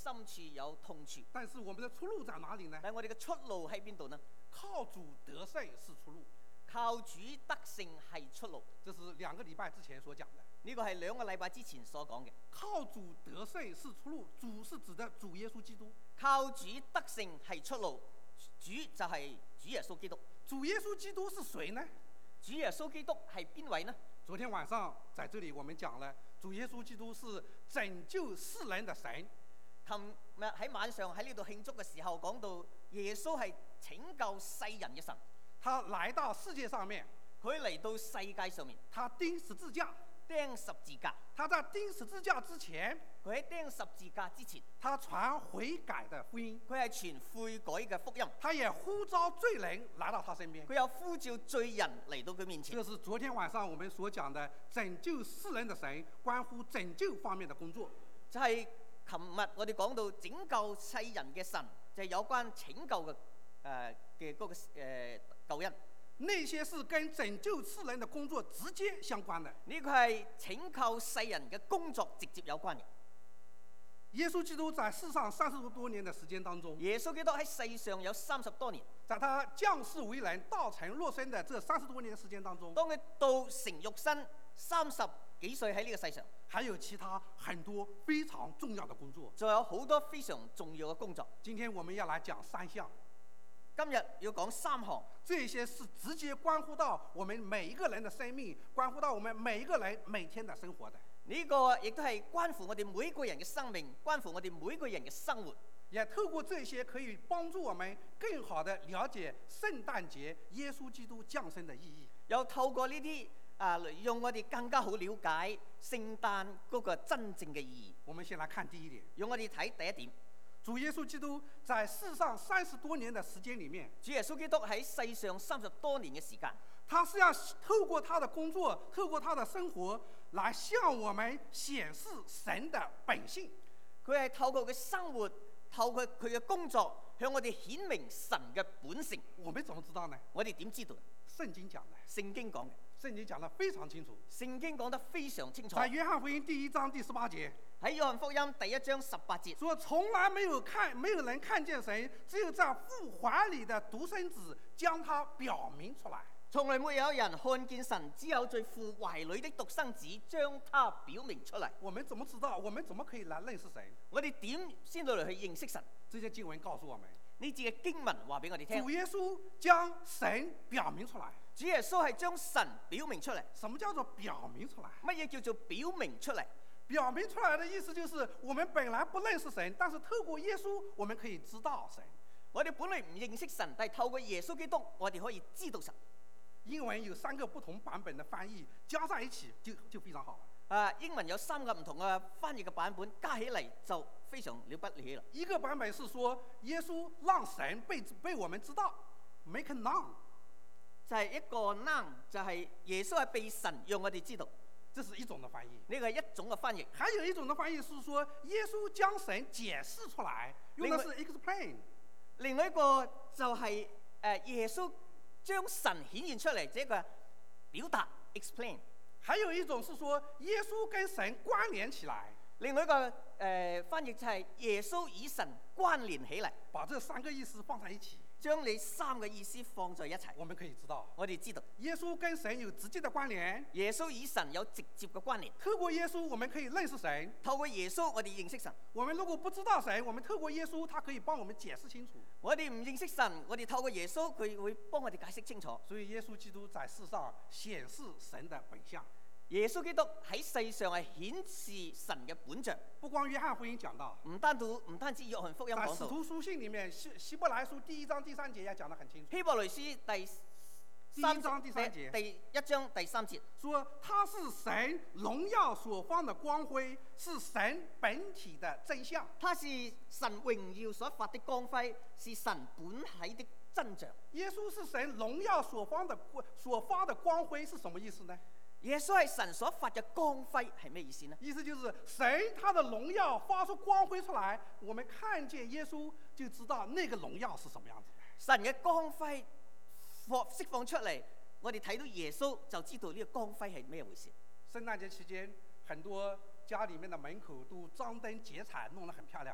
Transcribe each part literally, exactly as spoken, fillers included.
深處有痛處， 但是我們的出路在哪裡呢？ 但係我哋嘅出路喺邊度呢？ 靠主得勝是出路。 靠主得勝係出路。 這是兩個禮拜之前所講的。 呢個係兩個禮拜之前所講嘅。 靠主得勝是出路，主是指的主耶穌基督。 靠主得勝係出路，主就係主耶穌基督。 主耶穌基督是誰呢？ 主耶穌基督係邊位呢？ 昨天晚上在這裡我們講了，主耶穌基督是拯救世人的神。 琴日喺晚上喺呢度慶祝嘅時候講到耶穌係拯救世人嘅神。 他來到世界上面， 佢嚟到世界上面， 他釘十字架。 釘十字架。 他在釘十字架之前， 佢喺釘十字架之前， 他傳悔改的福音。 佢係傳悔改嘅福音。 他也呼召罪人來到他身邊。 佢有呼召罪人嚟到佢面前。 這是昨天晚上我們所講的拯救世人的神，關乎拯救方面的工作。 就係琴日我哋講到拯救世人嘅神，就係、是、有關拯救嘅誒嘅嗰個誒、呃、救恩。 那些是跟拯救世人的工作直接相關的。 呢個係拯救世人嘅工作直接有關嘅。 耶穌基督在世上三十多年的時間當中， 耶穌基督喺世上有三十多年， 在他降世為人、道成肉身的這三十多年的時間當中， 當佢道成肉身三十幾歲喺呢個世上， 還有其他很多非常重要的工作， 仲有好多非常重要嘅工作。 今天我們要來講三項。 今日要講三項， 這些是直接關乎到我們每一個人的生命，關乎到我們每一個人每天的生活的。 呢個亦都係關乎我哋每一個人嘅生命，關乎我哋每一個人嘅生活。 也透過這些可以幫助我們更好地了解聖誕節耶穌基督降生的意義。 又透過呢啲啊，用我哋更加好了解聖誕嗰個真正嘅意義。 我們先來看第一點， 用我哋睇第一點。 主耶穌基督在世上三十多年的時間裏面， 主耶穌基督喺世上三十多年嘅時間， 他是要透過他的工作，透過他的生活，來向我們顯示神的本性。 佢係透過佢生活，透過佢嘅工作，向我哋顯明神嘅本性。 我們怎麼知道呢？ 我哋點知道？ 聖經講的。 聖經講嘅。 聖經講得非常清楚。 聖經講得非常清楚。 在約翰福音第一章第十八節。 喺約翰福音第一章十八節， 說從來沒有看，沒有人看見神，只有在父懷裏的獨生子將他表明出來。 從來沒有人看見神，只有在父懷裏的獨生子將他表明出來。 我們怎麼知道？我們怎麼可以來認識神？ 我哋點先到嚟去認識神？ 這些經文告訴我們， 呢節嘅經文話俾我哋聽。 主耶穌將神表明出來。 主耶穌係將神表明出嚟。 什麼叫做表明出來？ 乜嘢叫做表明出嚟？ 表明出來的意思就是，我們本來不認識神，但是透過耶穌，我們可以知道神。 我哋本來唔認識神，但係透過耶穌基督，我哋可以知道神。 英文有三個不同版本的翻譯，加在一起就就非常好了。 啊，英文有三個唔同嘅翻譯嘅版本，加起嚟就非常了不起啦。 一個版本是說，耶穌讓神被被我們知道 ，make known， 就係一個 known，就係耶穌係被神讓我哋知道。 這是一種的翻譯， 呢個係一種嘅翻譯。 還有一種的翻譯是說，耶穌將神解釋出來，用的是 explain。 另外一個就係誒耶穌將神顯現出嚟，這個表達 explain。 還有一種是說，耶穌跟神關聯起來。 另外一個誒、呃、翻譯就係耶穌與神關聯起嚟， 把這三個意思放在一起。 將你三個意思放在一齊， 我們可以知道， 我哋知道耶穌跟神有直接的關聯， 耶穌與神有直接嘅關聯。 透過耶穌，我們可以認識神； 透過耶穌，我哋認識神。 我們如果不知道神，我們透過耶穌，他可以幫我們解釋清楚。 我哋唔認識神，我哋透過耶穌，佢會幫我哋解釋清楚。 所以耶穌基督在世上顯示神的本相。 耶穌基督喺世上係顯示神嘅本相。 不光約翰福音講到， 唔單獨唔單止約翰福音講到， 在使徒書信裏面，希希伯來書第一章第三節也講得很清楚。 希伯來書第三第一章第三節， 第一章第三節， 說他是神榮耀所發的光輝，是神本體的真相。 他是神榮耀所發的光輝，是神本體的真相。 耶穌是神榮耀所發的所發的光輝是什麼意思呢？ 耶穌係神所發嘅光輝係咩意思呢？ 意思就是神他的榮耀發出光輝出來，我們看見耶穌就知道那個榮耀是什麼樣子。 神嘅光輝放釋放出嚟，我哋睇到耶穌就知道呢個光輝係咩回事。 聖誕節期間，很多家裡面的門口都張燈結綵，弄得很漂亮。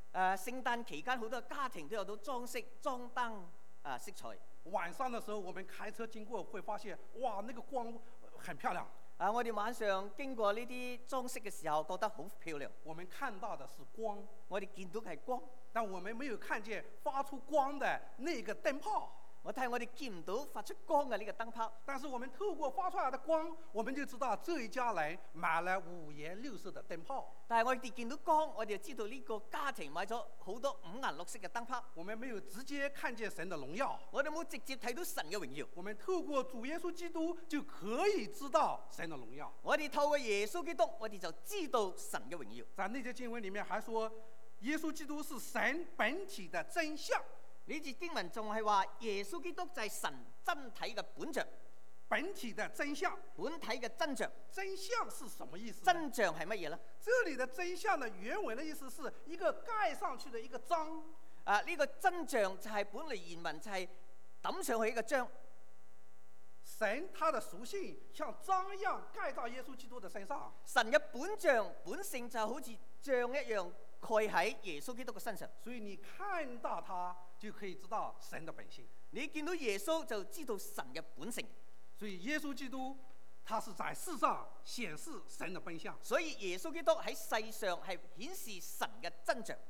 誒聖誕期間好多家庭都有到裝飾、裝燈啊色彩。 晚上的時候，我們開車經過，會發現哇，那個光很漂亮。 啊，我哋晚上經過呢啲裝飾嘅時候，覺得好漂亮。 我們看到的是光， 我哋見到嘅係光， 但我們沒有看見發出光的那個燈泡。 我睇我哋見唔到發出光嘅呢個燈泡。 但是我們透過發出來的光，我們就知道這一家人買了五顏六色的燈泡。 但係我哋見到光，我哋就知道呢個家庭買咗好多五顏六色嘅燈泡。 我們沒有直接看見神的榮耀， 我哋冇直接睇到神嘅榮耀。 我們透過主耶穌基督就可以知道神的榮耀。 我哋透過耶穌基督，我哋就知道神嘅榮耀。 在那節經文裡面還說，耶穌基督是神本體的真相。 呢節經文仲係話耶穌基督就係神真體嘅本像， 本體的真相， 本體嘅真像。 真相是什麼意思？ 真相係乜嘢呢？ 這裡的真相的原文的意思是一個蓋上去的一個章。 啊，呢、這個真相就係本嚟原文就係抌上去一個章。 神他的屬性像章一樣蓋到耶穌基督的身上。 神嘅本相本性就好似章一樣蓋喺耶穌基督嘅身上。 所以你看到他就可以知道神的本性。 你見到耶穌就知道神嘅本性。 所以耶穌基督他是在世上顯示神的本相。 所以耶穌基督喺世上係顯示神嘅真相。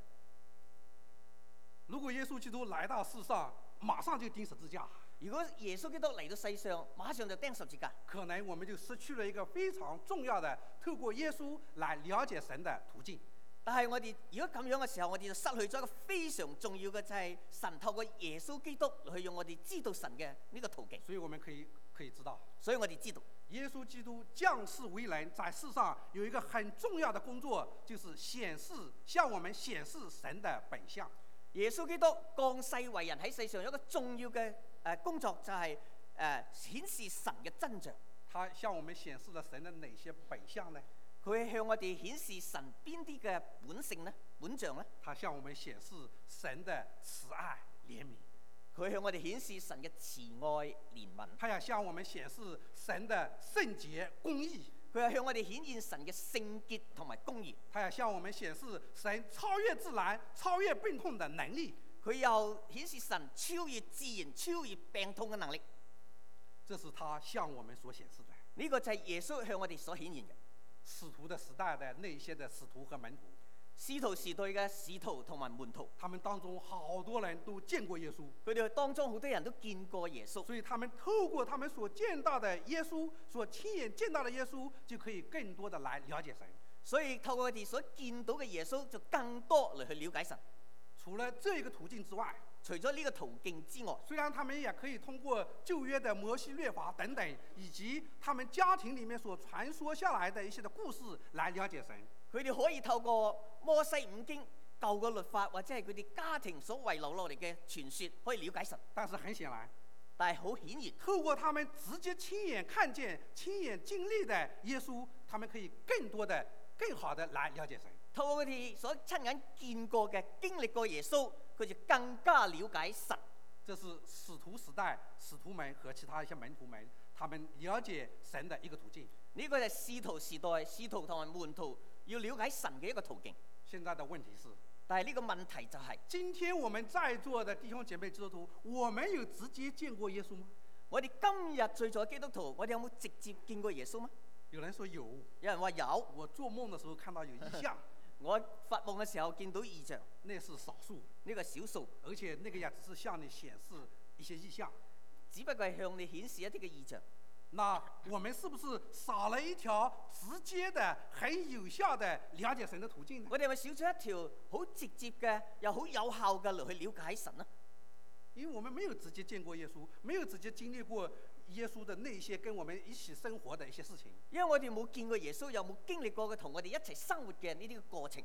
如果耶穌基督來到世上，馬上就釘十字架。 如果耶穌基督嚟到世上，馬上就釘十字架， 可能我們就失去了一個非常重要的透過耶穌來了解神的途徑。 但係我哋如果咁樣嘅時候，我哋就失去咗一個非常重要嘅，就係神透過耶穌基督去用我哋知道神嘅呢個途徑。 所以我們可以可以知道， 所以我哋知道耶穌基督降世為人，在世上有一個很重要的工作，就是顯示向我們顯示神的本相。 耶穌基督降世為人喺世上有一個重要嘅誒工作，就係誒顯示神嘅真相。 他向我們顯示了神的哪些本相呢？ 佢向我哋顯示神邊啲嘅本性呢？本相呢？ 他向我們顯示神的慈愛憐憫。 佢向我哋顯示神嘅慈愛憐憫。 他要向我們顯示神的聖潔公義。 佢係向我哋顯現神嘅聖潔同埋公義。 他要向我們顯示神超越自然、超越病痛的能力。 佢又顯示神超越自然、超越病痛嘅能力。 這是他向我們所顯示的。 呢個就係耶穌向我哋所顯現嘅。 使徒的時代的那一些的使徒和門徒， 使徒時代嘅使徒同埋門徒， 他們當中好多人都見過耶穌。 佢哋當中好多人都見過耶穌， 所以他們透過他們所見到的耶穌，所親眼見到的耶穌，就可以更多的來了解神。 所以透過佢哋所見到嘅耶穌，就更多嚟去了解神。 除了這一個途徑之外， 除咗呢個途徑之外， 雖然他們也可以通過舊約的摩西律法等等，以及他們家庭裡面所傳說下來的一些的故事來了解神。 佢哋可以透過摩西五經、舊嘅律法，或者係佢哋家庭所遺留落嚟嘅傳說，可以了解神。 但是很顯然， 但係好顯然， 透過他們直接親眼看見、親眼經歷的耶穌，他們可以更多的、更好的來了解神。 透過佢哋所親眼見過嘅、經歷過耶穌，佢就更加了解神。 這是使徒時代使徒們和其他一些門徒們，他們了解神的一個途徑。 呢個係使徒時代使徒同埋門徒要了解神嘅一個途徑。 現在的問題是， 但係呢個問題就係、是， 今天我們在座的弟兄姐妹基督徒，我們有直接見過耶穌嗎？ 我哋今日在座嘅基督徒，我哋有冇直接見過耶穌嗎？ 有人說有， 有人話有。 我做夢的時候看到有異象。 我發夢嘅時候見到異象， 那是少數， 呢個少數， 而且那個也只是向你顯示一些異象， 只不過係向你顯示一啲嘅異象。 那我們是不是少了一條直接的、很有效的了解神的途徑呢？ 我哋係咪少咗一條好直接嘅又好有效嘅嚟去了解神呢？ 因為我們沒有直接見過耶穌，沒有直接經歷過耶穌的那些跟我們一起生活的一些事情。 因為我哋冇見過耶穌，又冇經歷過佢同我哋一齊生活嘅呢啲嘅過程。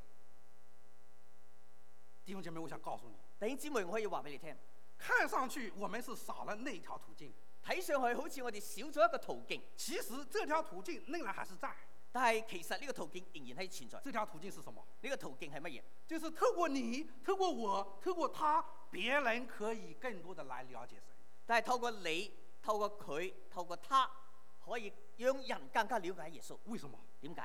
弟兄姐妹，我想告訴你， 弟兄姊妹，我可以話俾你聽， 看上去我們是少了那一條途徑， 睇上去好似我哋少咗一個途徑， 其實這條途徑仍然還是在。 但係其實呢個途徑仍然係存在。 這條途徑是什麼？ 呢個途徑係乜嘢？ 就是透過你、透過我、透過他，別人可以更多的來了解神。 但係透過你、透過佢、透過他，可以讓人更加了解耶穌。 為什麼？ 點解？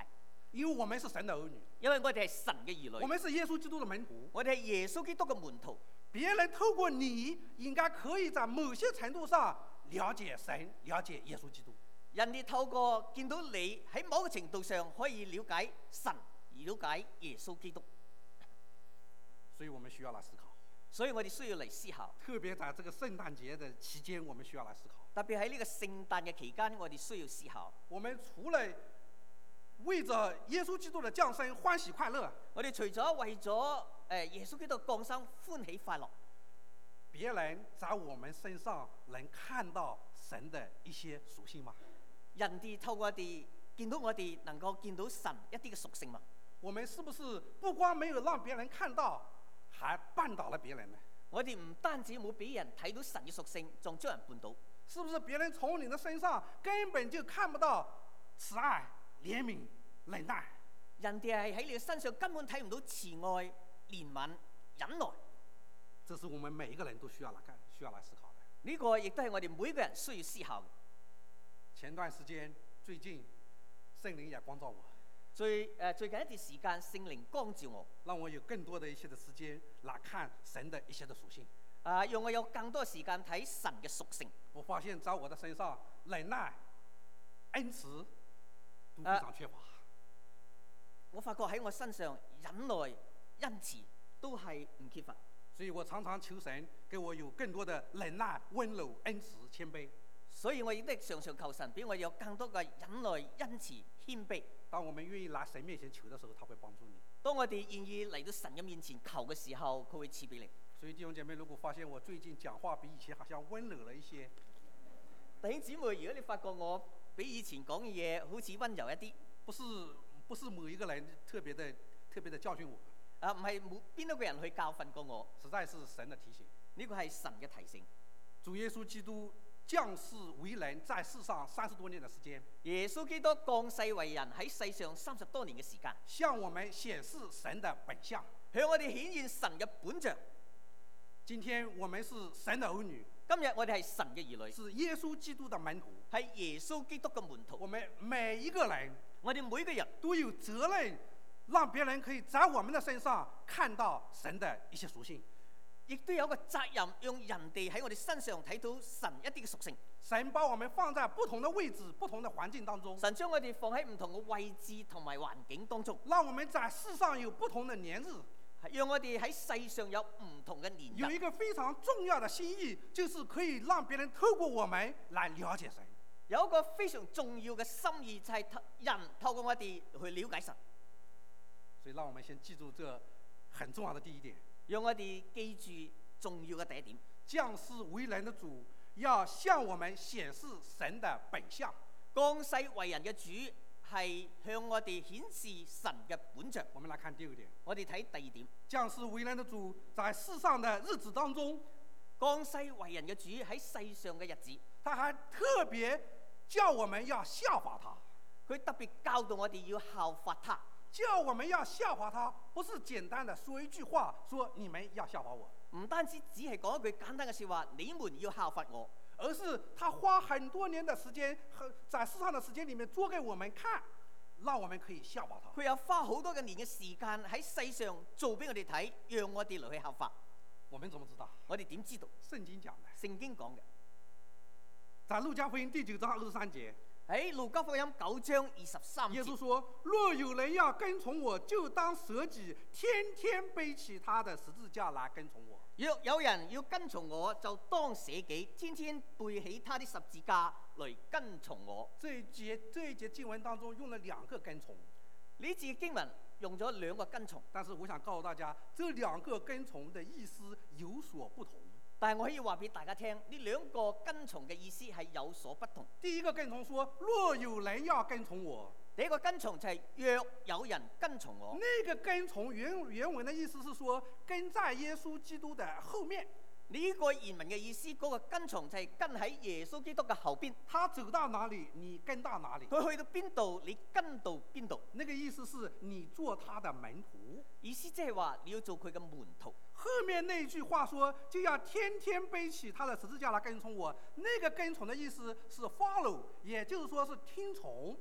因为我们是神的兒女， 因為我哋係神嘅兒女， 我們是耶穌基督的門徒。 我哋係耶穌基督嘅門徒。 別人透過你，應該可以在某些程度上了解神，了解耶穌基督。 人哋透過見到你喺某個程度上可以了解神，而了解耶穌基督。 所以我們需要來思考。 所以我哋需要嚟思考。 特別在這個聖誕節的期間，我們需要來思考。 特別喺呢個聖誕嘅期間，我哋需要思考。 我們除了為着耶穌基督的降生歡喜快樂， 我哋除咗為咗誒耶穌基督降生歡喜快樂， 別人在我們身上能看到神的一些屬性嗎？ 人哋透過我哋見到我哋能夠見到神一啲嘅屬性嗎？ 我們是不是不光沒有讓別人看到，還絆倒了別人呢？ 我哋唔單止冇俾人睇到神嘅屬性，仲將人絆倒。 是不是別人從你的身上根本就看不到慈愛、憐憫、忍耐？ 人哋係喺你嘅身上根本睇唔到慈愛、憐憫、忍耐。 這是我們每一個人都需要來看、需要來思考的。 呢個亦都係我哋每個人需要思考嘅。 前段時間，最近聖靈也光照我。 最誒最近一段時間，聖靈光照我， 讓我有更多的一些的時間來看神的一些的屬性。 啊，讓我有更多時間睇神嘅屬性。 我發現在我的身上，忍耐、恩慈都非常缺乏。 啊、我發覺喺我身上，忍耐、恩慈都係唔缺乏。 所以我常常求神給我有更多的忍耐、溫柔、恩慈、謙卑。 所以我亦都常常求神俾我有更多嘅忍耐、恩慈、謙卑。 當我們願意來神面前求的時候，他會幫助你。 當我哋願意嚟到神嘅面前求嘅時候，佢會賜俾你。 所以弟兄姐妹，如果發現我最近講話比以前好像溫柔了一些， 弟兄姊妹，如果你發覺我比以前講嘅嘢好似溫柔一啲， 不是不是某一個人特別的特別的教訓我， 啊唔係冇邊一個人去教訓過我， 實在是神的提醒。 呢個係神嘅提醒。 主耶穌基督降世為人，在世上三十多年的時間， 耶穌基督降世為人喺世上三十多年嘅時間， 向我們顯示神的本相， 向我哋顯現神嘅本像。 今天我們是神的兒女， 今日我哋係神嘅兒女， 是耶穌基督的門徒， 係耶穌基督嘅門徒。 我們每一個人， 我哋每個人都有責任，讓別人可以在我們的身上看到神的一些屬性， 亦都有一個責任，讓人哋喺我哋身上睇到神一啲嘅屬性。 神把我們放在不同的位置、不同的環境當中， 神將我哋放喺唔同嘅位置同埋環境當中， 讓我們在世上有不同的年日， 讓我哋喺世上有唔同嘅年日。 有一個非常重要的心意，就是可以讓別人透過我們來了解神。 有一個非常重要嘅心意，就係人透過我哋去了解神。 所以讓我們先記住這很重要的第一點， 讓我哋記住重要嘅第一點。 降世為人的主要向我們顯示神的本相。 降世為人嘅主係向我哋顯示神嘅本像。 我們來看第二點。 我哋睇第二點。 降世為人的主在世上的日子當中， 降世為人嘅主喺世上嘅日子， 他還特別叫我們要效法他。 佢特別教導我哋要效法他。 叫我們要效法他，不是簡單的說一句話，說你們要效法我。 唔單止只係講一句簡單嘅說話，你們要效法我， 而是他花很多年的時間和在世上的時間裏面做給我們看，讓我們可以效法他。 佢有花好多嘅年嘅時間喺世上做俾我哋睇，讓我哋嚟去效法。 我們怎麼知道？ 我哋點知道？ 聖經講的。 聖經講嘅， 在路加福音第九章二十三節。 喺路加福音九章二十三節， 耶穌說：若有人要跟從我，就當捨己，天天背起他的十字架來跟從我。 若有人要跟從我，就當捨己，天天背起他的十字架來跟從我。 這一節這一節經文當中用了兩個跟從， 呢節經文用咗兩個跟從， 但是我想告訴大家，這兩個跟從的意思有所不同。 但係我可以話俾大家聽，呢兩個跟從嘅意思係有所不同。 第一個跟從說：若有人要跟從我。 第一個跟從就係若有人跟從我。 那個跟從原原文的意思是說，跟在耶穌基督的後面。 呢個原文嘅意思，嗰個跟從就係跟喺耶穌基督嘅後邊。 他走到哪裡，你跟到哪裡。 佢去到邊度，你跟到邊度。 那個意思是你做他的門徒。 意思即係話你要做佢嘅門徒。 後面那句話說，就要天天背起他的十字架來跟從我。那個跟從的意思是 follow，也就是說是聽從。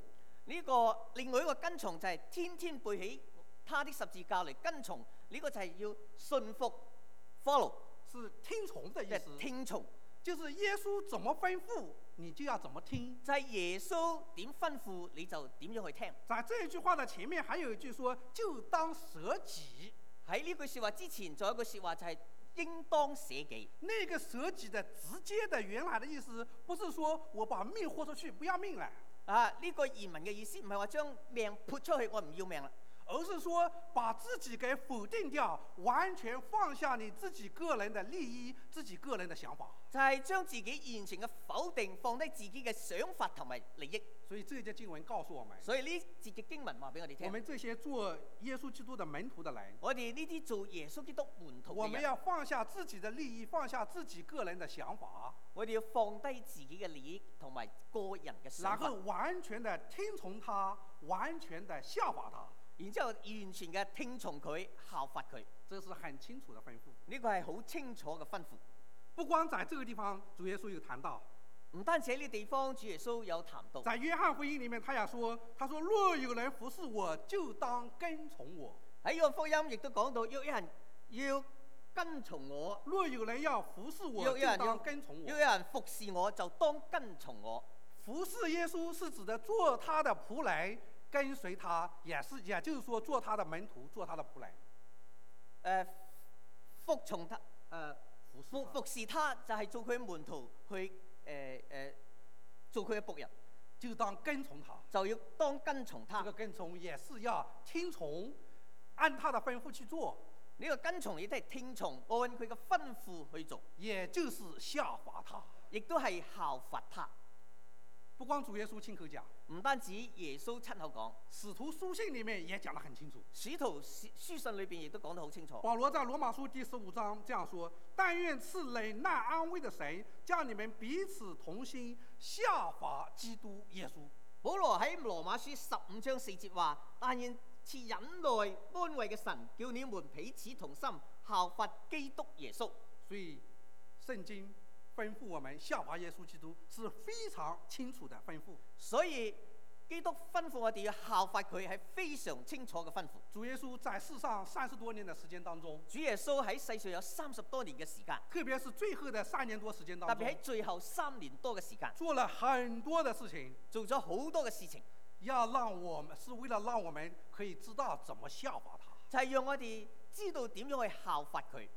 呢個另外一個跟從就係天天背起他的十字架嚟跟從，呢個就係要信服 follow， 是聽從的即意思係。聽從， 就是耶穌怎麼吩咐，你就要怎麼聽。 就係耶穌點吩咐你就點樣去聽。 在這一句話的前面還有一句說，就當捨己。 喺呢句説話之前，仲有一句説話就係應當捨己。 那個捨己的直接的原來的意思，不是說我把命豁出去，不要命了。 啊！呢、這個原文嘅意思唔係話將命潑出去，我唔要命啦， 而是說把自己給否定掉，完全放下你自己個人的利益、自己個人的想法。 就係將自己完全嘅否定，放低自己嘅想法同埋利益。 所以這節經文告訴我們， 所以呢節嘅經文話俾我哋聽， 我們這些做耶穌基督的門徒的人， 我哋呢啲做耶穌基督門徒我們嘅人， 要放下自己的利益，放下自己個人的想法， 我哋要放低自己嘅利益同埋個人嘅想法然後，完全的聽從他，完全的效法他。 然之後完全嘅聽從佢，效法佢。 這是很清楚的吩咐。 呢個係好清楚嘅吩咐。 不光在這個地方，主耶穌有談到， 唔單止喺呢個地方，主耶穌有談到。 在約翰福音裡面，他也說：他說若有人服侍我，就當跟從我。 喺約翰福音亦都講到，若有人要跟從我， 若有人要服侍我，就若有人要當跟從我。 若有人服侍我，就當跟從我。 服侍耶穌是指的做他的僕人，跟隨他，也是，也就是說做他的門徒，做他的僕人。 誒、呃，服從他，誒、呃， 服侍他服服侍他就係做佢嘅門徒，去誒誒、呃呃、做佢嘅僕人， 就當跟從他。 就要當跟從他。 這個跟從也是要聽從，按他的吩咐去做。 呢個跟從亦都係聽從，按佢嘅吩咐去做， 也就是效法他。 亦都係效法他。 不光主耶穌親口講， 唔單止耶穌親口講， 使徒書信裡面也講得很清楚。 使徒書書信裏邊亦都講得好清楚。 保羅在羅馬書第十五章這樣說：但願賜忍耐安慰的神，將你們彼此同心，效法基督耶穌。 保羅喺羅馬書十五章四節話：但願賜忍耐安慰嘅神，叫你們彼此同心，效法基督耶穌。 所以聖經吩咐我們效法耶穌基督是非常清楚的吩咐。 所以基督吩咐我哋要效法佢，係非常清楚嘅吩咐。 主耶穌在世上三十多年的時間當中， 主耶穌喺世上有三十多年嘅時間， 特別是最後的三年多時間當中， 特別喺最後三年多嘅時間， 做了很多的事情， 做咗好多嘅事情， 要讓我們是為了讓我們可以知道怎麼效法他， 就係讓我哋知道點樣去效法佢。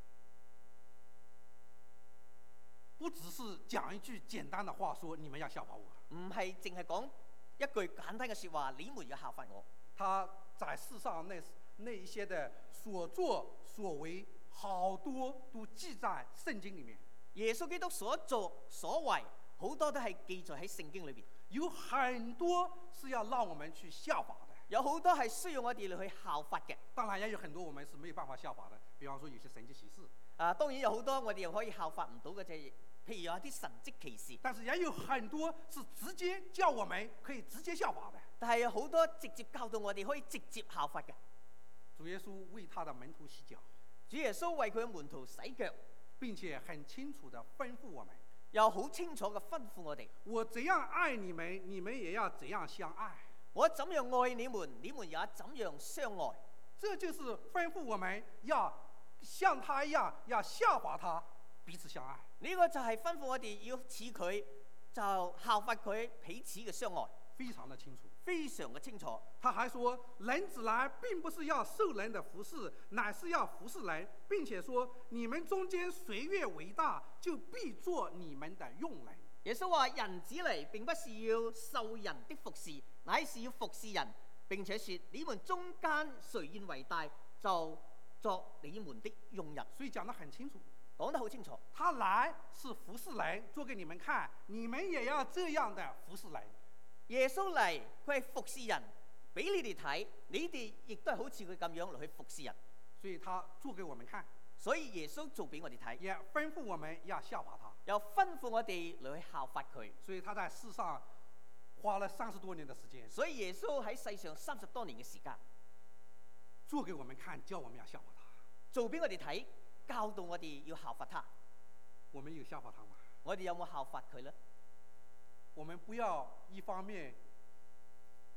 不只是講一句簡單的話，說你們要效法我。 唔係淨係講一句簡單嘅説話，你們要效法我。 他在世上那那一些的所作所為，好多都記在聖經裡面。 耶穌基督所作所為，好多都係記載喺聖經裏邊。 有很多是要讓我們去效法的， 有好多係需要我哋嚟去效法嘅。 當然也有很多我們是沒有辦法效法的，比方說有些神蹟奇事。 啊，當然有好多我哋又可以效法唔到嘅，就係譬如有啲神蹟奇事。 但是也有很多是直接叫我們可以直接效法的。 但係有好多直接教導我哋可以直接效法嘅。 主耶穌為他的門徒洗腳， 主耶穌為佢嘅門徒洗腳， 並且很清楚地吩咐我們， 又好清楚嘅吩咐我哋： 我怎樣愛你們，你們也要怎樣相愛。 我怎樣愛你們，你們也怎樣相愛。 這就是吩咐我們要像他一樣，要效法他，彼此相愛。 呢個就係吩咐我哋要似佢，就效法佢，彼此嘅相愛， 非常的清楚， 非常嘅清楚。 他還說，人子來並不是要受人的服侍，乃是要服侍人，並且說，你們中間誰越為大，就必做你們的用人。 耶穌話：人子嚟並不是要受人的服侍，乃是要服侍人，並且說，你們中間誰願為大，就作你們的用人。 所以講得很清楚， 講得好清楚。 他來是服侍人，做給你們看，你們也要這樣的服侍人。 耶穌嚟，佢係服侍人，俾你哋睇，你哋亦都係好似佢咁樣嚟去服侍人。 所以他做給我們看， 所以耶穌做俾我哋睇， 也吩咐我們要效法他， 又吩咐我哋嚟去效法佢。 所以他在世上花了三十多年的時間， 所以耶穌喺世上三十多年嘅時間， 做給我們看，叫我們要效法他。 做俾我哋睇，教導我哋要效法他。 我們有效法他嗎？ 我哋有冇效法佢呢？ 我們不要一方面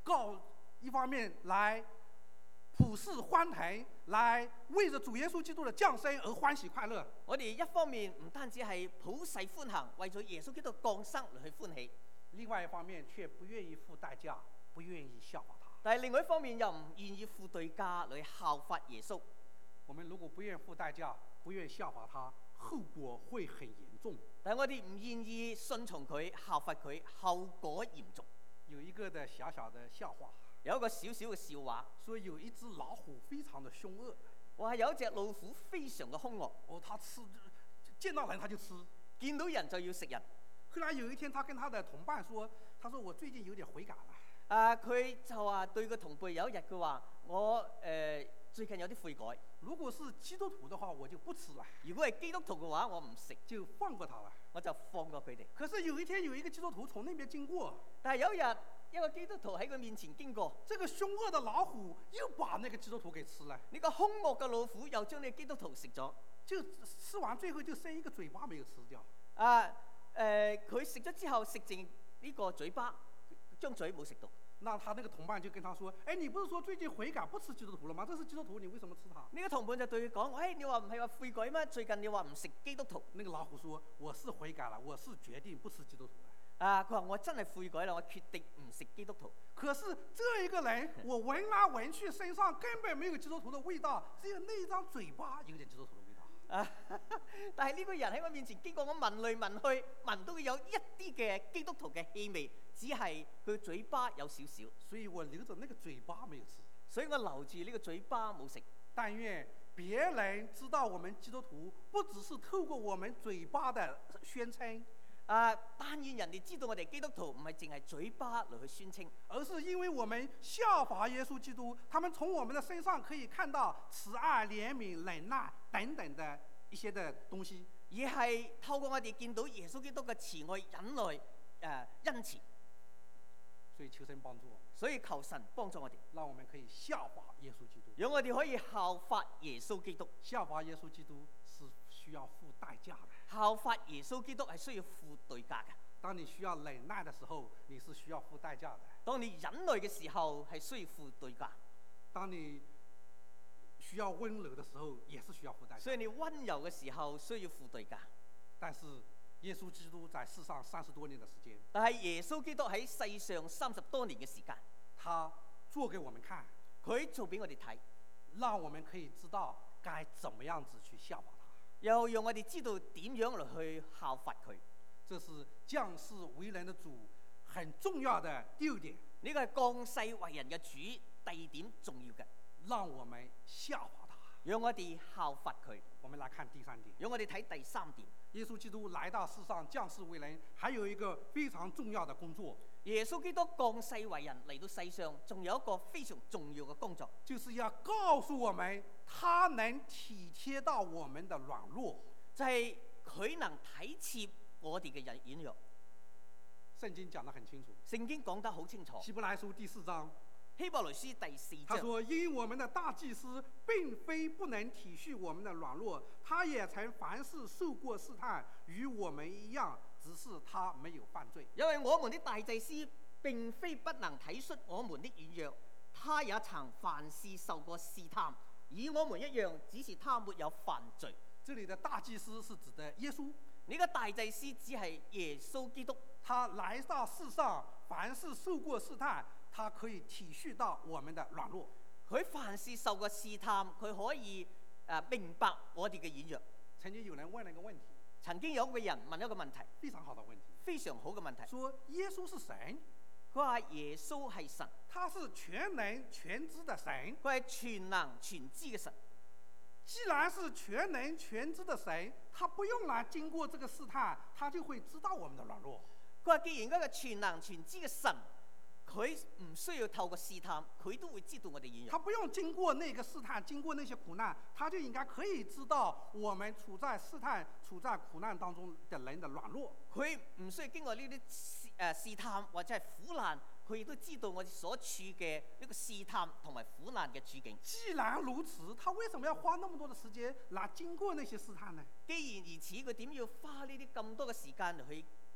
告一方面來普世歡騰，來為着主耶穌基督的降生而歡喜快樂。 我哋一方面唔單止係普世歡行，為咗耶穌基督降生嚟去歡喜， 另外一方面卻不願意付代價，不願意效法他。 但係另外一方面又唔願意付代價嚟效法耶穌。 我們如果不願付代價，不願效法他，後果會很嚴重。 但係我哋唔願意順從佢、效法佢，後果嚴重。 有一個的小小的笑話， 有一個小小嘅笑話， 說有一隻老虎非常的兇惡。 話係有一隻老虎非常嘅兇惡， 哦，它吃，見到人它就吃， 見到人就要食人。 後來有一天，他跟他的同伴說：他說我最近有點悔改了。 啊，佢就話對個同輩有一日佢話我誒、呃、最近有啲悔改。 如果是基督徒的話，我就不吃了。 如果係基督徒嘅話，我唔食， 就放過他了。 我就放過佢哋。 可是有一天有一個基督徒從那邊經過， 但係有一日一個基督徒喺佢面前經過， 這個兇惡的老虎又把那個基督徒給吃了。 呢個兇惡嘅老虎又將呢個基督徒食咗， 就吃完最後就剩一個嘴巴沒有吃掉。 啊誒，佢食咗之後食剩呢個嘴巴，將嘴冇食到。 那他那個同伴就跟他說：哎，你不是說最近悔改不吃基督徒了嗎？這是基督徒，你為什麼吃他？ 呢個同伴就對佢講：喂，你話唔係話悔改咩？最近你話唔食基督徒。 那個老虎說：我是悔改了，我是決定不吃基督徒了。 啊，佢話我真係悔改啦，我決定唔食基督徒。 可是這一個人，我聞來聞去，身上根本沒有基督徒的味道，只有那一張嘴巴有點基督徒的味道。 啊，但係呢個人喺我面前經過，我聞嚟聞去，聞到佢有一啲嘅基督徒嘅氣味，只係佢嘴巴有少少， 所以我留着那個嘴巴沒有吃。 所以我留住呢個嘴巴冇食。 但願別人知道我們基督徒，不只是透過我們嘴巴的宣稱。 啊！但願人哋知道我哋基督徒唔係淨係嘴巴嚟去宣稱， 而是因為我們效法耶穌基督，他們從我們的身上可以看到慈愛、憐憫、忍耐等等的一些的東西， 而係透過我哋見到耶穌基督嘅慈愛、忍耐、誒、呃、恩慈。 所以求神幫助我們， 所以求神幫助我哋， 讓我們可以效法耶穌基督， 讓我哋可以效法耶穌基督。 效法耶穌基督是需要付代價的。 效法耶穌基督係需要付代價嘅。 當你需要忍耐的時候，你是需要付代價的。 當你忍耐嘅時候，係需要付代價。 當你需要溫柔的時候，也是需要付代價。 所以你溫柔嘅時候需要付代價。 但是耶穌基督在世上三十多年的時間， 但係耶穌基督喺世上三十多年嘅時間， 他做給我們看， 佢做俾我哋睇， 讓我們可以知道該怎麼樣子去效法他。 又讓我哋知道點樣嚟去效法佢。 這是降世為人的主很重要的第二點。 呢個係降世為人嘅主第二點重要嘅， 讓我們效法他， 讓我哋效法佢。 我們來看第三點， 讓我哋睇第三點。 耶穌基督來到世上降世為人，還有一個非常重要的工作。 耶穌基督降世為人嚟到世上，仲有一個非常重要嘅工作， 就是要告訴我們，他能體貼到我們的軟弱， 就係佢能體貼我哋嘅軟軟弱。 聖經講得很清楚， 聖經講得好清楚。 希伯來書第四章， 希伯來書第四章， 他說：因我們的大祭司並非不能體恤我們的軟弱，他也曾凡事受過試探，與我們一樣，只是他沒有犯罪。 因為我們的大祭司並非不能體恤我們的軟弱，他也曾凡事受過試探，與我們一樣，只是他沒有犯罪。 這裡的大祭司是指的耶穌， 呢個大祭司只係耶穌基督， 他來到世上，凡事受過試探，他可以體恤到我們的軟弱。 佢凡事受過試探，佢可以誒、呃、明白我哋嘅軟弱。 曾經有人問了一個問題， 曾經有一個人問一個問題， 非常好的問題， 非常好嘅問題， 說耶穌是神， 佢話耶穌係神， 他是全能全知的神， 佢係全能全知嘅神。 既然是全能全知的神，他不用來經過這個試探，他就會知道我們的軟弱。 佢話既然嗰個全能全知嘅神，佢唔需要透過試探，佢都會知道我哋軟弱。 他不用經過那個試探，經過那些苦難，他就應該可以知道我們處在試探、處在苦難當中的人的軟弱。 佢唔需要經過呢啲試誒試探或者係苦難，佢亦都知道我哋所處嘅一個試探同埋苦難嘅處境。 既然如此，他為什麼要花那麼多的時間來經過那些試探呢？ 既然如此，佢點要花呢啲咁多嘅時間嚟去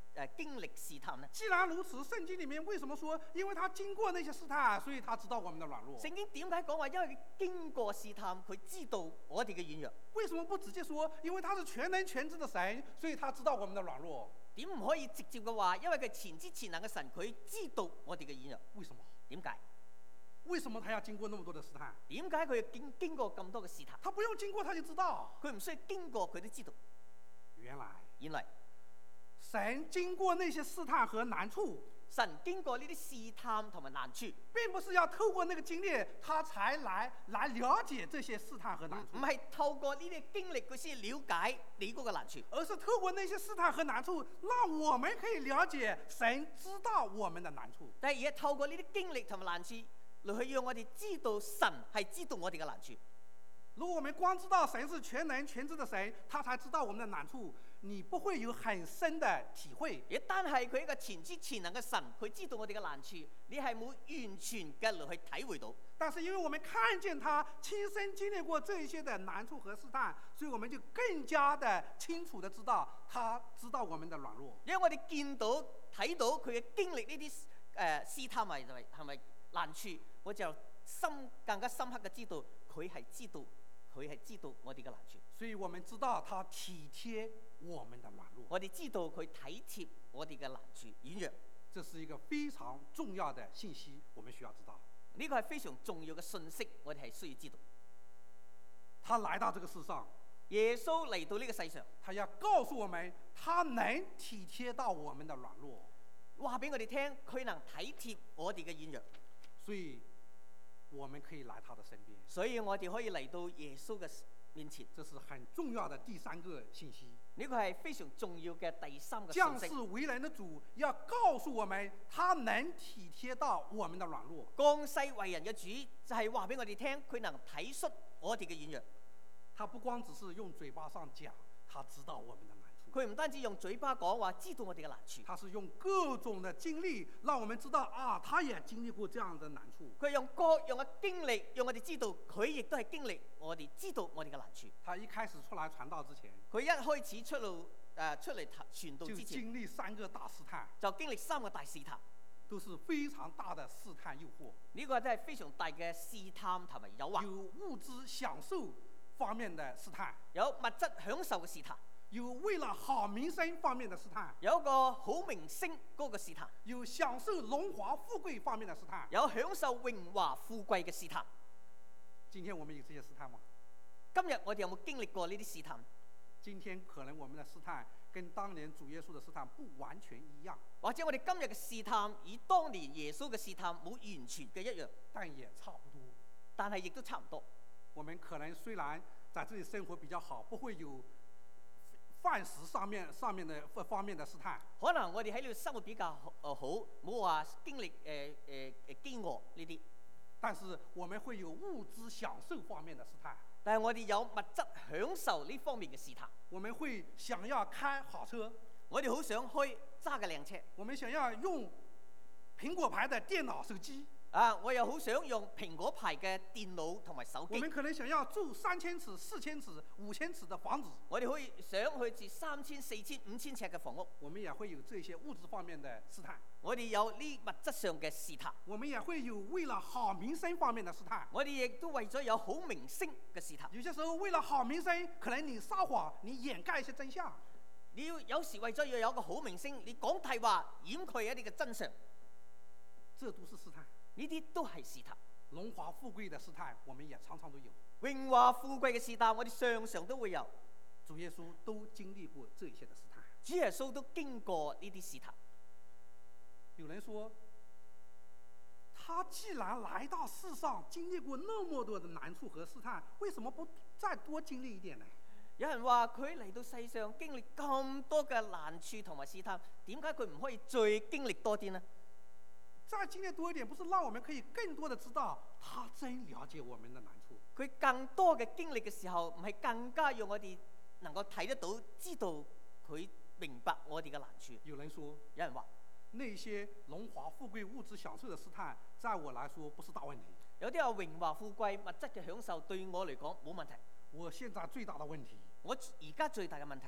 誒經歷試探呢？ 既然如此，聖經裡面為什麼說，因為他經過那些試探，所以他知道我們的軟弱？ 聖經點解講話因為佢經過試探，佢知道我哋嘅軟弱？ 為什麼不直接說，因為他是全能全知的神，所以他知道我們的軟弱？ 點唔可以直接嘅話，因為佢全知全能嘅神，佢知道我哋嘅軟弱？ 為什麼？ 點解？ 為什麼他要經過那麼多的試探？ 點解佢要經經過咁多嘅試探？ 他不用經過他就知道。 佢唔需要經過佢都知道。 原來， 原來神經過那些試探和難處， 神經過呢啲試探同埋難處， 並不是要透過那個經歷，他才來來了解這些試探和難處。 唔係透過呢啲經歷佢先了解你嗰個難處， 而是透過那些試探和難處，讓我們可以了解神知道我們的難處。 但係而係透過呢啲經歷同埋難處，嚟去讓我哋知道神係知道我哋嘅難處。 如果我們光知道神是全能全知的神，他才知道我們的難處，你不會有很深的體會。 而單係佢一個全知全能嘅神，佢知道我哋嘅難處，你係冇完全嘅嚟去體會到。 但是因為我們看見他親身經歷過這一些的難處和試探，所以我們就更加的清楚的知道，他知道我們的軟弱。 因為我哋見到睇到佢嘅經歷呢啲誒試探係咪係咪難處，我就深更加深刻嘅知道佢係知道。佢係知道我哋嘅難處， 所以我們知道他體貼我們的軟弱。 我哋知道佢體貼我哋嘅難處軟弱， 這是一個非常重要的信息，我們需要知道。 呢個係非常重要嘅信息，我哋係需要知道。 他來到這個世上， 耶穌嚟到呢個世上， 他要告訴我們，他能體貼到我們的軟弱， 話俾我哋聽，佢能體貼我哋嘅軟弱， 所以我們可以來他的身邊。 所以我哋可以嚟到耶穌嘅面前。 這是很重要的第三個信息。 呢個係非常重要嘅第三個降信息。 世為人的主要告訴我們，他能體貼到我們的軟弱。 降世為人嘅主就係話俾我哋聽，佢能體恤我哋嘅軟弱。 他不光只是用嘴巴上講，他知道我們的難處。 佢唔單止用嘴巴講話，知道我哋嘅難處。 他是用各種的經歷，讓我們知道啊，他也經歷過這樣的難處。 佢用各樣嘅經歷，讓我哋知道佢亦都係經歷我哋知道我哋嘅難處。 他一開始出來傳道之前， 佢一開始出路誒、呃、出嚟傳道之前， 就經歷三個大試探， 就經歷三個大試探， 都是非常大的試探誘惑。 呢、這個都係非常大嘅試探同埋誘惑。 有物質享受方面的試探， 有物質享受嘅試探， 有為了好名聲方面的試探， 有一個好名聲嗰個試探， 有享受榮華富貴方面的試探， 有享受榮華富貴嘅試探。 今天我們有這些試探嗎？ 今日我哋有冇經歷過呢啲試探？ 今天可能我們的試探跟當年主耶穌的試探不完全一樣， 或者我哋今日嘅試探與當年耶穌嘅試探冇完全嘅一樣， 但也差不多。 但係亦都差唔多。 我們可能雖然在這裡生活比較好，不會有飯食上面上面的方面的試探。 可能我哋喺呢度生活比較好，呃、好，冇話經歷誒誒誒飢餓呢啲。 但是我們會有物質享受方面的試探。 但係我哋有物質享受呢方面嘅試探。 我們會想要開好車， 我哋好想開揸嘅靚車。 我們想要用蘋果牌的電腦手機。 啊！我又好想用蘋果牌嘅電腦同埋手機。 我們可能想要住三千尺、四千尺、五千尺的房子。 我哋可以想去住三千、四千、五千尺嘅房屋。 我們也會有這些物質方面的試探。 我哋有呢物質上嘅試探。 我們也會有為了好名聲方面的試探。 我哋亦都為咗有好名聲嘅試探。 有些時候為了好名聲，可能你撒謊，你掩蓋一些真相。 你要有時為咗要有個好名聲，你講大話掩蓋一啲嘅真相。 這都是試探。 呢啲都係試探。 榮華富貴的試探，我們也常常都有。 榮華富貴嘅試探，我哋常常都會有。 主耶穌都經歷過這些的試探。 主耶穌都經過呢啲試探。 有人說，他既然來到世上，經歷過那麼多的難處和試探，為什麼不再多經歷一點呢？ 有人話佢嚟到世上經歷咁多嘅難處同埋試探，點解佢唔可以再經歷多啲呢？ 再經歷多一點，不是讓我們可以更多的知道他真了解我們的難處。 佢更多嘅經歷嘅時候，唔係更加讓我哋能夠睇得到、知道佢明白我哋嘅難處。 有人說， 有人話， 那些榮華富貴物質享受的試探，在我來說不是大問題。 有啲話榮華富貴物質嘅享受對我嚟講冇問題。 我現在最大的問題， 我而家最大嘅問題，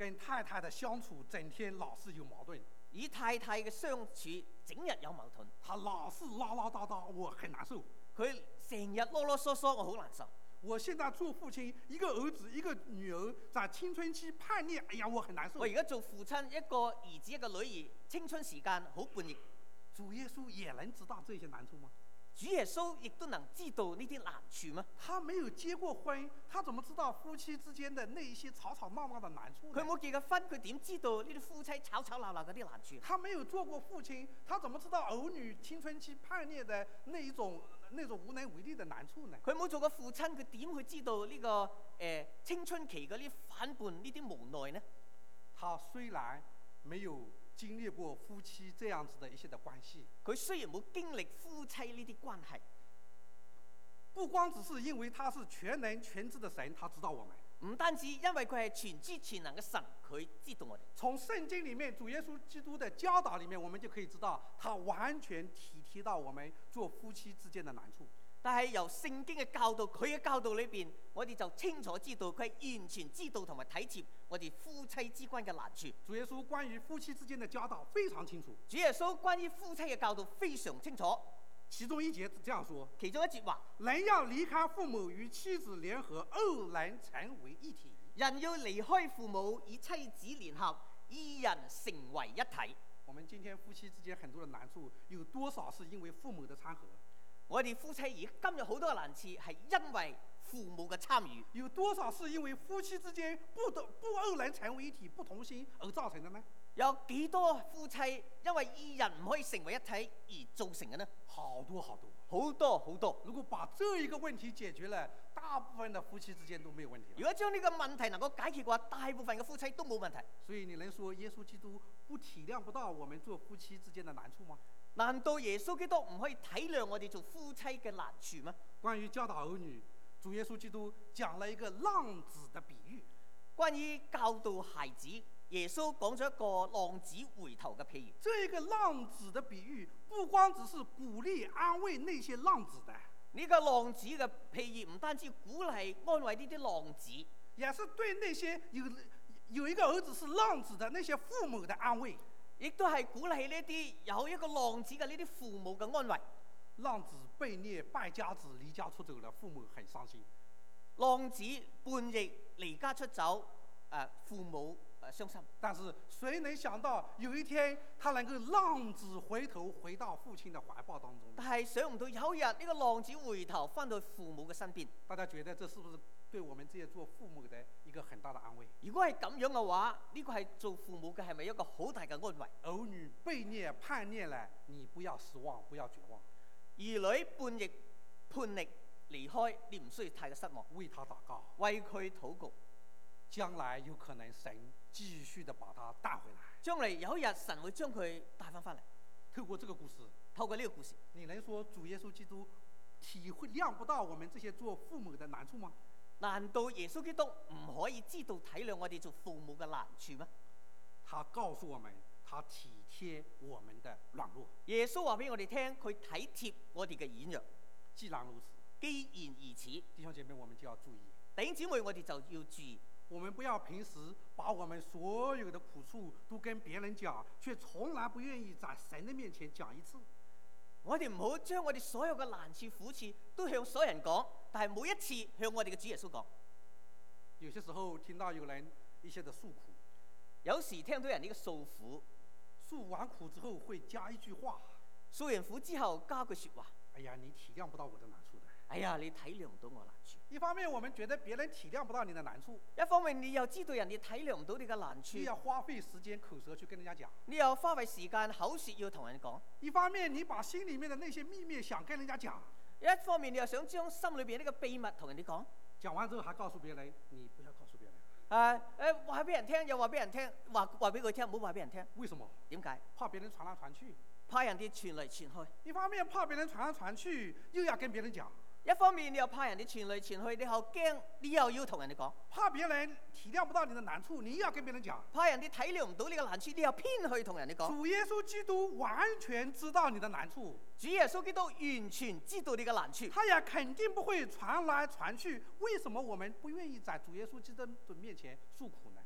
跟太太的相处整天老是有矛盾， 與太太嘅相處整日有矛盾， 他老是唠唠叨叨，我很難受。 佢成日囉囉嗦嗦，我好難受。 我現在做父親，一個兒子一個女兒在青春期叛逆，哎呀，我很難受我。而家做父親，一個兒子一個女兒，青春時間好叛逆。 主耶穌也能知道這些難處嗎？ 主耶穌亦都能知道呢啲難處嗎？ 他沒有結過婚，他怎麼知道夫妻之間的那一些吵吵鬧鬧的難處呢？ 佢冇結過婚，佢點知道呢啲夫妻吵吵鬧鬧嗰啲難處？ 他沒有做過父親，他怎麼知道兒女青春期叛逆的那一種那種無能為力的難處呢？ 佢冇做過父親，佢點去知道呢、這個誒、呃、青春期嗰啲反叛呢啲無奈呢？ 他雖然沒有經歷過夫妻這樣子的一些的關係， 佢雖然冇經歷夫妻呢啲關係， 不光只是因為他是全能全知的神，他知道我們。 唔單止因為佢係全知全能嘅神，佢知道我哋。 從聖經裡面主耶穌基督的教導裡面，我們就可以知道，他完全體貼到我們做夫妻之間的難處。 但係由聖經嘅教導，佢嘅教導裏邊，我哋就清楚知道佢係完全知道同埋體貼我哋夫妻之間嘅難處。 主耶穌關於夫妻之間的教導非常清楚。 主耶穌關於夫妻嘅教導非常清楚， 其中一節這樣說： 其中一節話， 人要離開父母與妻子聯合，二人成為一體。 人要離開父母與妻子聯合，二人成為一體。 我們今天夫妻之間很多的難處，有多少是因為父母的摻和？ 我哋夫妻而今日好多嘅難處係因為父母嘅參與， 有多少是因為夫妻之間不得不二人成為一體、不同心而造成的呢？ 有幾多夫妻因為二人唔可以成為一體而造成嘅呢？ 好多好多， 好多好多。 如果把這一個問題解決了，大部分的夫妻之間都沒有問題了。 如果將呢個問題能夠解決嘅話，大部分嘅夫妻都冇問題。 所以你能說耶穌基督不體諒不到我們做夫妻之間的難處嗎？ 難道耶穌基督唔可以體諒我哋做夫妻嘅難處嗎？ 關於教導兒女，主耶穌基督講了一個浪子的比喻。 關於教導孩子，耶穌講咗一個浪子回頭嘅譬喻。 這個浪子的比喻不光只是鼓勵安慰那些浪子的， 呢個浪子嘅譬喻唔單止鼓勵安慰呢啲浪子， 也是對那些有有一個兒子是浪子的那些父母的安慰。 亦都係鼓勵呢啲有一個浪子嘅呢啲父母嘅安慰。 浪子悖逆敗家子離家出走了，父母很傷心。 浪子叛逆離家出走，誒父母誒傷心。 但是誰能想到有一天他能夠浪子回頭回到父親的懷抱當中？ 但係想唔到有一日呢個浪子回頭翻到父母嘅身邊。 大家覺得這是不是對我們這些做父母的一個很大的安慰？ 如果係咁樣嘅話，呢個係做父母嘅係咪一個好大嘅安慰？ 兒女悖逆叛逆了，你不要失望，不要絕望。 兒女叛逆叛逆離開，你唔需要太過失望， 為他禱告， 為佢禱告。 將來有可能神繼續的把他帶回來。 將來有一日神會將佢帶翻翻嚟。 透過這個故事， 透過呢個故事， 你能說主耶穌基督體會諒不到我們這些做父母的難處嗎？ 難道耶穌基督唔可以知道體諒我哋做父母嘅難處嗎？ 他告訴我們，他體貼我們的軟弱。 耶穌話俾我哋聽，佢體貼我哋嘅軟弱。 既然如此， 既然如此， 弟兄姐妹，我們就要注意。 弟兄姊妹，我哋就要注意， 我們不要平時把我們所有的苦處都跟別人講，卻從來不願意在神的面前講一次。 我哋唔好將我哋所有嘅難處苦處都向所有人講，但係每一次向我哋嘅主耶穌講。 有些時候聽到有人一些的訴苦， 有時聽到人呢個訴苦， 訴完苦之後會加一句話， 訴完苦之後加句說話， 哎呀，你體諒不到我的難處的。 哎呀，你體諒唔到我難處。 一方面我們覺得別人體諒不到你的難處， 一方面你又知道人哋體諒唔到你嘅難處， 你要花費時間口舌去跟人家講， 你又花費時間口舌要同人講。 一方面你把心裡面的那些秘密想跟人家講， 一方面你又想將心裏邊呢個秘密同人哋講， 講完之後還告訴別人，你不要告訴別人。 誒誒話俾人聽，又話俾人聽，話話俾佢聽，唔好話俾人聽。 為什麼？ 點解？ 怕別人傳來傳去， 怕人哋傳嚟傳去。 一方面怕別人傳來傳去，又要跟別人講。 一方面你又怕人哋傳嚟傳去，你又驚，你又要同人哋講。 怕別人體諒不到你的難處，你又要跟別人講。 怕人哋體諒唔到你嘅難處，你又偏去同人哋講。 主耶穌基督完全知道你的難處， 主耶穌基督完全知道你嘅難處， 他也肯定不會傳來傳去。為什麼我們不願意在主耶穌基督的面前訴苦呢？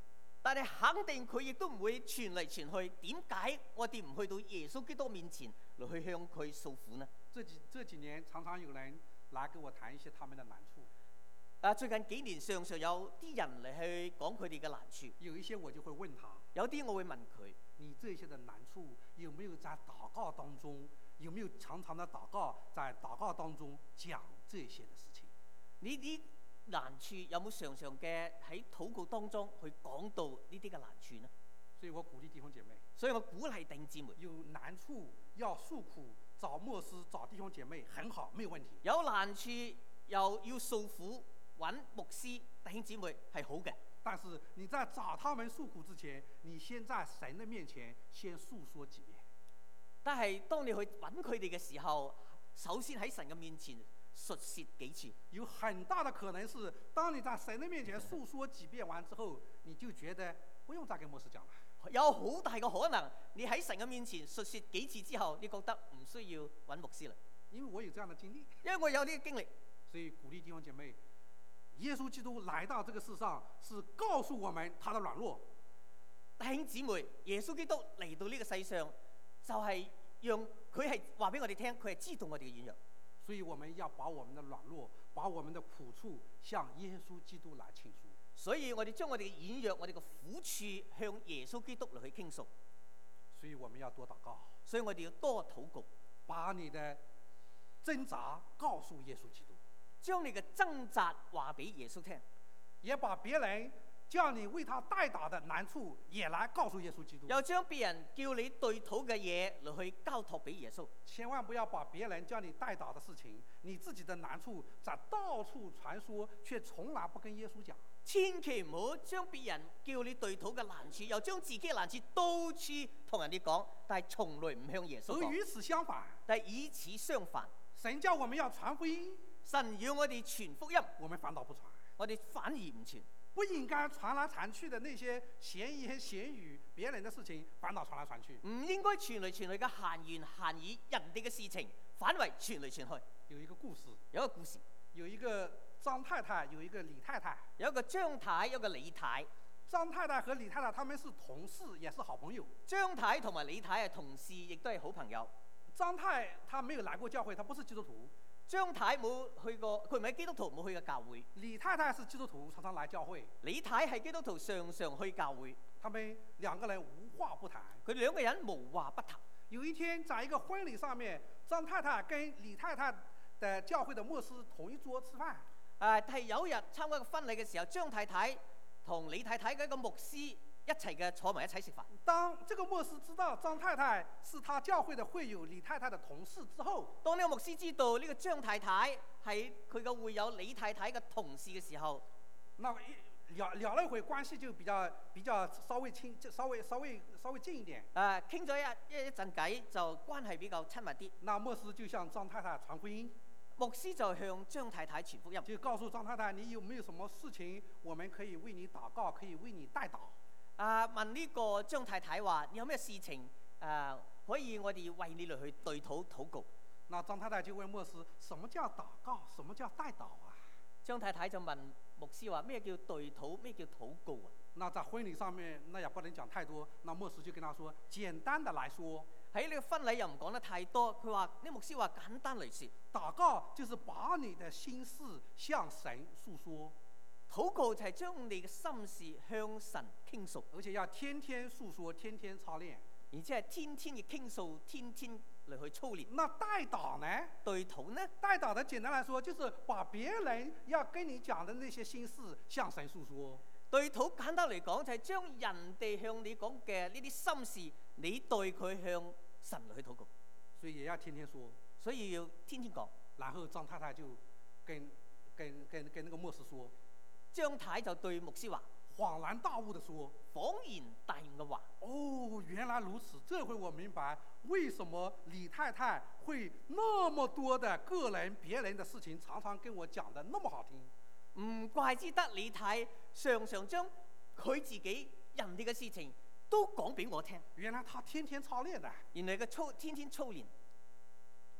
但係肯定佢亦都唔會傳嚟傳去。點解我哋唔去到耶穌基督面前嚟去向佢訴苦呢？ 這幾這幾年常常有人來跟我談一些他們的難處， 啊，最近幾年常常有啲人嚟去講佢哋嘅難處， 有一些我就會問他， 有啲我會問佢： 你這些的難處有沒有在禱告當中，有沒有常常的禱告，在禱告當中講這些的事情？ 呢啲難處有冇常常嘅喺禱告當中去講到呢啲嘅難處呢？ 所以我鼓勵弟兄姐妹， 所以我鼓勵弟兄姊妹， 有難處要訴苦，找牧師、找弟兄姐妹很好，沒有問題。 有難處又要訴苦，揾牧師弟兄姊妹係好嘅。 但是你在找他們訴苦之前，你先在神的面前先訴說幾遍。 但係當你去揾佢哋嘅時候，首先喺神嘅面前述說幾次。 有很大的可能是，當你在神的面前訴說幾遍完之後，你就覺得不用再跟牧師講了。 有好大嘅可能，你喺神嘅面前述說幾次之後，你覺得唔需要揾牧師啦。 因為我有這樣的經歷， 因為我有呢個經歷， 所以鼓勵弟兄姐妹，耶穌基督來到這個世上，是告訴我們他的軟弱。 弟兄姊妹，耶穌基督嚟到呢個世上，就係、是、讓佢係話俾我哋聽，佢係知道我哋嘅軟弱。 所以我們要把我們的軟弱，把我們的苦處向耶穌基督來傾訴。 所以我哋將我哋嘅軟弱、我哋嘅苦處向耶穌基督嚟去傾訴。 所以我們要多禱告。 所以我哋要多禱告， 把你的掙扎告訴耶穌基督， 將你嘅掙扎話俾耶穌聽， 也把別人叫你為他代禱的難處也來告訴耶穌基督。 又將別人叫你對禱嘅嘢嚟去交託俾耶穌。 千萬不要把別人叫你代禱的事情，你自己的難處在到處傳說，卻從來不跟耶穌講。 千祈唔好將別人叫你對禱嘅難處，又將自己嘅難處到處同人哋講，但係從來唔向耶穌講。 而與此相反， 但係與此相反， 神叫我們要傳福音， 神要我哋傳福音， 我們反倒不傳， 我哋反而唔傳。 不應該傳來傳去的那些閒言閒語、別人的事情，反倒傳來傳去。 唔應該傳嚟傳去嘅閒言閒語、人哋嘅事情，反為傳嚟傳去。 有一個故事， 有一個故事， 有一個張太太，有一個李太太。 有一個張太，有一個李太。 張太太和李太太他們是同事，也是好朋友。 張太同埋李太係同事，亦都係好朋友。 張太她沒有來過教會，她不是基督徒。 張太冇去過，佢唔係基督徒，冇去過教會。 李太太是基督徒，常常來教會。 李太係基督徒，常常去教會。 他們兩個人無話不談。 佢兩個人無話不談。 有一天，在一個婚禮上面，張太太跟李太太的教會的牧師同一桌吃飯。 誒係有一日參加個婚禮嘅時候，張太太同李太太嘅一個牧師一齊嘅坐埋一齊食飯。 當這個牧師知道張太太是他教會的會友李太太的同事之後， 當呢個牧師知道呢個張太太係佢嘅會友李太太嘅同事嘅時候， 那聊聊了一會，關係就比較比較稍微親，稍微稍微稍微近一點。 誒傾咗一一一陣偈，就關係比較親密啲。 那牧師就向張太太傳福音。 牧師就向張太太傳福音， 就告訴張太太，你有沒有什麼事情，我們可以為你禱告，可以為你代禱。 啊，問呢個張太太話：你有咩事情啊？可以我哋為你嚟去對禱禱告。 那張太太就問牧師：什麼叫禱告？什麼叫代禱啊？ 張太太就問牧師話：咩叫對禱？咩叫禱告啊？ 那在婚禮上面，那也不能講太多。那牧師就跟他說：簡單的來說， 喺呢個婚禮又唔講得太多。佢話：呢牧師話簡單嚟說， 禱告就是把你的心事向神訴說。 禱告就係將你嘅心事向神傾訴， 而且要天天訴說，天天操練。 而且係天天嘅傾訴，天天嚟去操練。 那代禱呢？ 對禱呢？ 代禱的簡單來說，就是把別人要跟你講的那些心事向神訴說。 對禱簡單嚟講，就係將人哋向你講嘅呢啲心事，你對佢向神嚟去禱告。 所以也要天天說， 所以要天天講。 然後張太太就跟跟跟跟那個牧師說， 張太就對牧師話， 恍然大悟地說， 恍然大悟嘅話。 哦，原來如此，這回我明白為什麼李太太會那麼多的個人別人的事情，常常跟我講得那麼好聽。 唔怪之得李太常常將佢自己人哋嘅事情都講俾我聽。 原來他天天操練的。 原來佢操天天操練。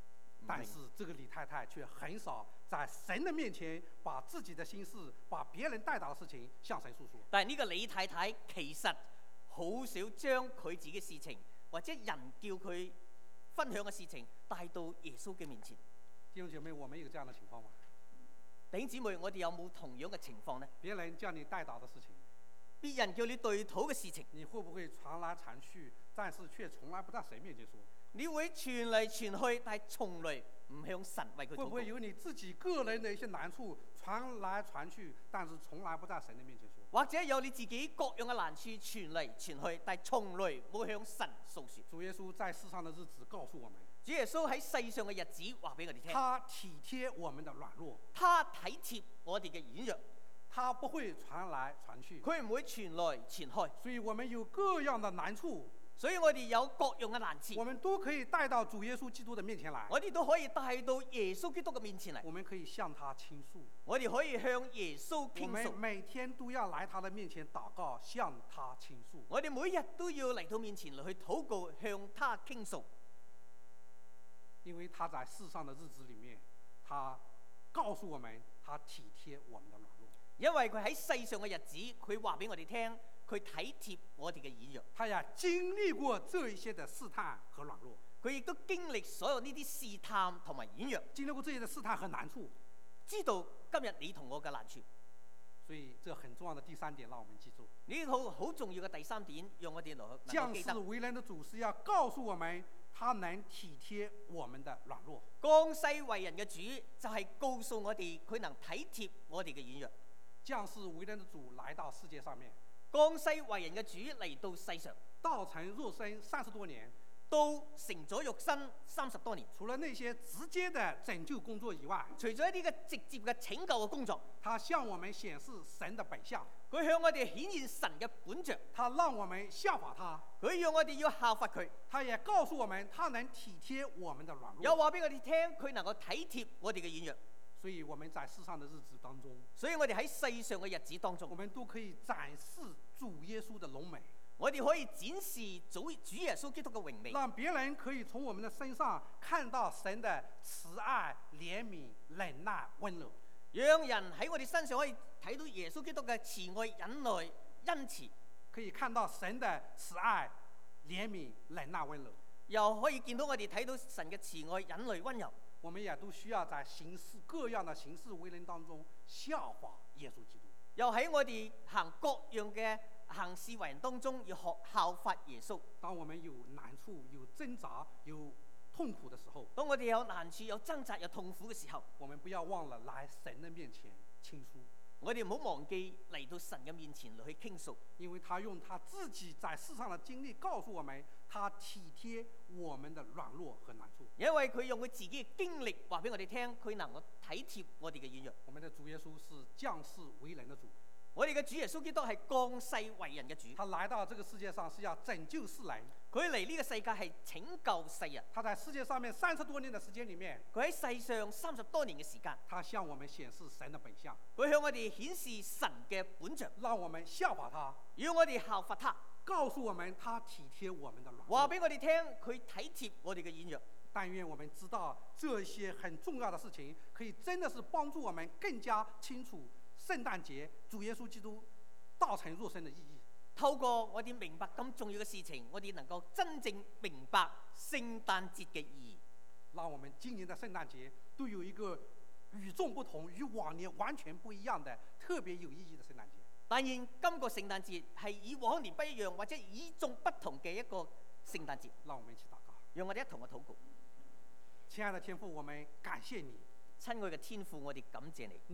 但是这个李太太却很少在神的面前把自己的心事、把別人帶到的事情向神訴說。 但係呢個李太太其實好少將佢自己嘅事情或者人叫佢分享嘅事情帶到耶穌嘅面前。 弟兄姐妹，我們有這樣的情況嗎？ 弟兄姊妹，我哋有冇同樣嘅情況呢？ 別人叫你帶到的事情， 別人叫你對討嘅事情， 你會不會傳來傳去，但是卻從來不在神面前說？ 你會傳嚟傳去，但係從來唔向神為佢禱告。 會不會有你自己個人的一些難處傳來傳去，但是從來不在神的面前說？ 或者有你自己各樣嘅難處傳嚟傳去，但係從來冇向神訴說。 主耶穌在世上的日子告訴我們， 主耶穌喺世上嘅日子話俾我哋聽， 他體貼我們的軟弱， 他體貼我哋嘅軟弱， 他不會傳來傳去， 佢唔會傳來傳去。 所以我們有各樣的難處， 所以我哋有各樣嘅難處， 我們都可以帶到主耶穌基督的面前來， 我哋都可以帶到耶穌基督嘅面前嚟， 我們可以向他傾訴， 我哋可以向耶穌我傾訴。 們每天都要來他的面前禱告，向他傾訴。 我哋每日都要嚟到面前嚟去禱告，向他傾訴。 因為他在世上的日子裡面，他告訴我們，他體貼我們的軟弱。 因為佢喺世上嘅日子，佢話俾我哋聽，佢體貼我哋嘅軟弱。 他也經歷過這一些的試探和軟弱， 佢亦都經歷所有呢啲試探同埋軟弱， 經歷過這些的試探和難處， 知道今日你同我嘅難處。 所以這很重要的第三點，讓我們記住。 呢套好重要嘅第三點，讓我哋能夠降記得。 世為人的主是要告訴我們，他能體貼我們的軟弱。 降世為人嘅主就係告訴我哋，佢能體貼我哋嘅軟弱。 降世為人的主來到世界上面， 降世為人嘅主嚟到世上， 道成肉身三十多年， 都成咗肉身三十多年。 除了那些直接的拯救工作以外， 除咗一啲嘅直接嘅拯救嘅工作， 他向我們顯示神的本相， 佢向我哋顯現神嘅本質， 他讓我們效法他， 佢要我哋要效法佢， 他也告訴我們，他能體貼我們的軟弱。 又話俾我哋聽，佢能夠體貼我哋嘅軟弱。 所以我們在世上的日子當中， 所以我哋喺世上嘅日子當中， 我們都可以展示主耶穌的榮美， 我哋可以展示主主耶穌基督嘅榮美， 讓別人可以從我們的身上看到神的慈愛、憐憫、忍耐、溫柔， 讓人喺我哋身上可以睇到耶穌基督嘅慈愛、忍耐、恩慈， 可以看到神的慈愛、憐憫、忍耐、溫柔， 又可以見到我哋睇到神嘅慈愛、忍耐、溫柔。 我們也都需要在行事各樣的行事為人當中效法耶穌基督。 又喺我哋行各樣嘅行事為人當中，要學效法耶穌。 當我們有難處、有掙扎、有痛苦的時候， 當我哋有難處、有掙扎、有痛苦嘅時候， 我們不要忘了來神的面前傾訴。 我哋唔好忘記嚟到神嘅面前嚟去傾訴， 因為他用他自己在世上的經歷告訴我們，他體貼我們的軟弱和難處。 因為佢用佢自己嘅經歷話俾我哋聽，佢能夠體貼我哋嘅軟弱。 我們的主耶穌是降世為人的主， 我哋嘅主耶穌基督係降世為人嘅主， 他來到這個世界上是要拯救世人。 佢嚟呢個世界係拯救世人。 他在世界上面三十多年的時間裡面， 佢喺世上三十多年嘅時間， 他向我們顯示神的本相， 佢向我哋顯示神嘅本質， 讓我們效法他， 要我哋效法他， 告訴我們他體貼我們的軟弱。 話俾我哋聽，佢體貼我哋嘅軟弱。 但願我們知道這些很重要的事情，可以真的是幫助我們更加清楚聖誕節主耶穌基督道成肉身的意義。 透過我哋明白咁重要嘅事情，我哋能夠真正明白聖誕節嘅意義。 讓我們今年的聖誕節都有一個與眾不同、與往年完全不一樣的特別有意義的聖誕節。 但願今個聖誕節係與往年不一樣，或者與眾不同嘅一個聖誕節。 讓我們一起禱告。 讓我哋一同去禱告。 親愛的天父，我們感謝你。 親愛嘅天父，我哋感謝你。